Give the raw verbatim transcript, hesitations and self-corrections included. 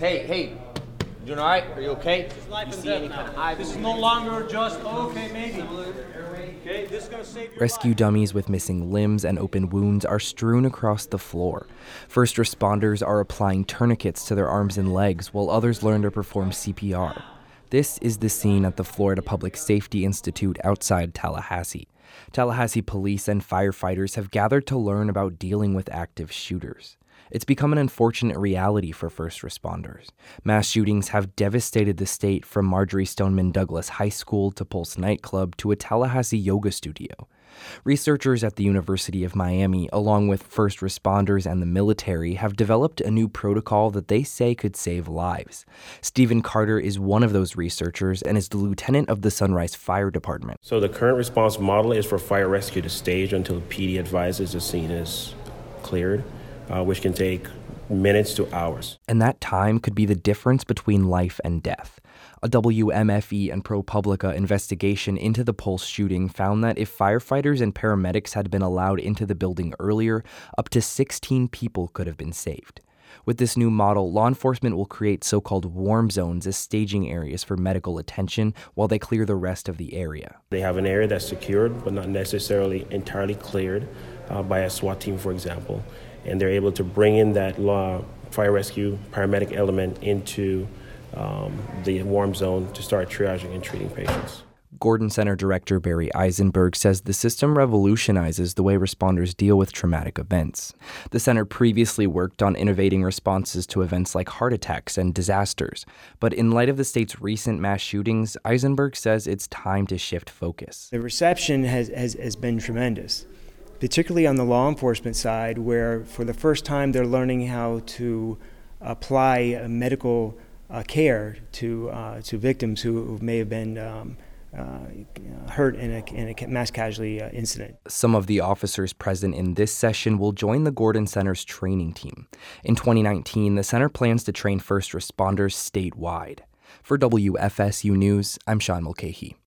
Hey, hey, you doing all right? Are you okay? This is life you and see death any now. kind of eye This is movement? no longer just, oh, okay, maybe. Okay, this is going to save your Rescue life. dummies with missing limbs and open wounds are strewn across the floor. First responders are applying tourniquets to their arms and legs while others learn to perform C P R. This is the scene at the Florida Public Safety Institute outside Tallahassee. Tallahassee police and firefighters have gathered to learn about dealing with active shooters. It's become an unfortunate reality for first responders. Mass shootings have devastated the state, from Marjory Stoneman Douglas High School to Pulse nightclub to a Tallahassee yoga studio. Researchers at the University of Miami, along with first responders and the military, have developed a new protocol that they say could save lives. Stephen Carter is one of those researchers and is the lieutenant of the Sunrise Fire Department. So the current response model is for fire rescue to stage until P D advises the scene is cleared, uh, which can take minutes to hours. And that time could be the difference between life and death. A W M F E and ProPublica investigation into the Pulse shooting found that if firefighters and paramedics had been allowed into the building earlier, up to sixteen people could have been saved. With this new model, law enforcement will create so-called warm zones as staging areas for medical attention while they clear the rest of the area. They have an area that's secured but not necessarily entirely cleared uh, by a SWAT team, for example, and they're able to bring in that law fire rescue paramedic element into um, the warm zone to start triaging and treating patients. Gordon Center Director Barry Eisenberg says the system revolutionizes the way responders deal with traumatic events. The center previously worked on innovating responses to events like heart attacks and disasters, but in light of the state's recent mass shootings, Eisenberg says it's time to shift focus. The reception has, has, has been tremendous, particularly on the law enforcement side, where for the first time they're learning how to apply uh, medical uh, care to uh, to victims who, who may have been um, uh, hurt in a, in a mass casualty uh, incident. Some of the officers present in this session will join the Gordon Center's training team. In twenty nineteen, the center plans to train first responders statewide. For W F S U News, I'm Sean Mulcahy.